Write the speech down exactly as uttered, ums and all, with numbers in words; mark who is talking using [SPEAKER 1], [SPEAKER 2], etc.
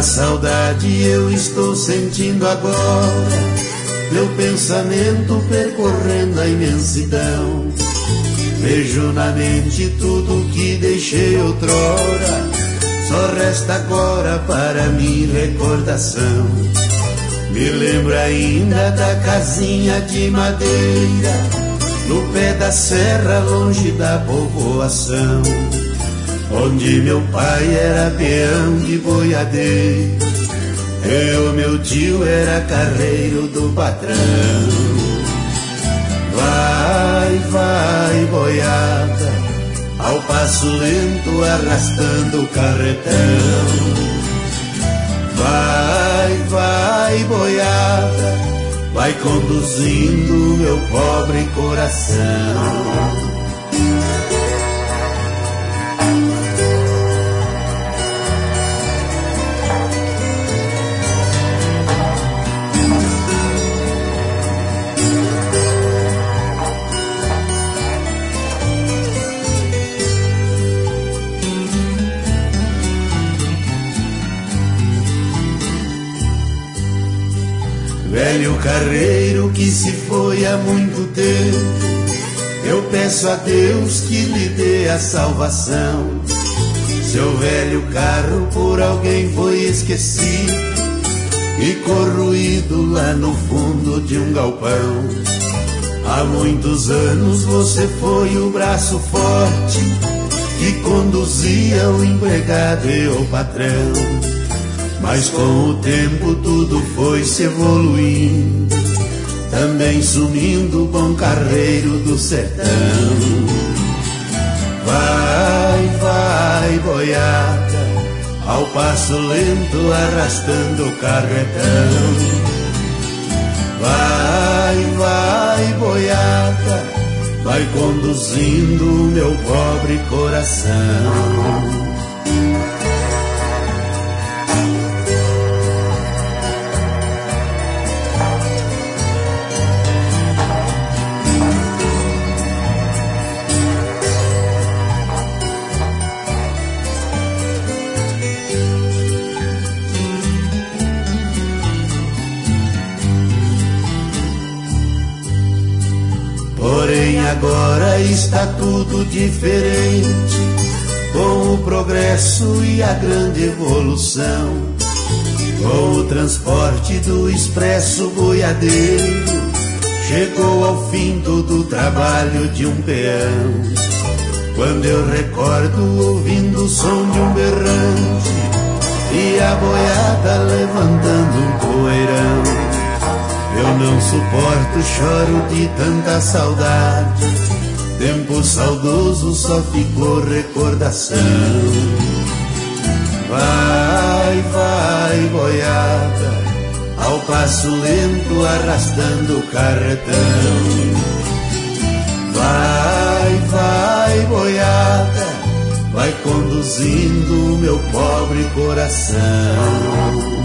[SPEAKER 1] saudade eu estou sentindo agora, meu pensamento percorrendo a imensidão. Vejo na mente tudo que deixei outrora, só resta agora para mim recordação. Me lembro ainda da casinha de madeira, no pé da serra longe da povoação, onde meu pai era peão de boiadeiro, eu, meu tio, era carreiro do patrão. Vai, vai, boiada, ao passo lento arrastando o carretão. Vai, vai, boiada, vai conduzindo meu pobre coração. Velho carreiro que se foi há muito tempo, eu peço a Deus que lhe dê a salvação. Seu velho carro por alguém foi esquecido e corroído lá no fundo de um galpão. Há muitos anos você foi o braço forte que conduzia o empregado e o patrão. Mas com o tempo tudo foi se evoluindo, também sumindo o bom carreiro do sertão. Vai, vai, boiada, ao passo lento arrastando o carretão. Vai, vai, boiada, vai conduzindo o meu pobre coração. Porém agora está tudo diferente, com o progresso e a grande evolução, com o transporte do expresso boiadeiro, chegou ao fim todo o trabalho de um peão. Quando eu recordo ouvindo o som de um berrante e a boiada levantando um poeirão, eu não suporto, choro de tanta saudade. Tempo saudoso só ficou recordação. Vai, vai, boiada, ao passo lento arrastando o carretão. Vai, vai, boiada, vai conduzindo o meu pobre coração.